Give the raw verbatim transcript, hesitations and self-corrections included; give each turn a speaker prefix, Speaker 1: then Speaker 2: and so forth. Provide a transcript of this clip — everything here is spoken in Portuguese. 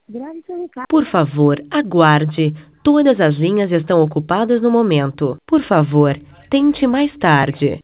Speaker 1: Grave seu recado.
Speaker 2: Por favor, aguarde. Todas as linhas estão ocupadas no momento. Por favor, tente mais tarde.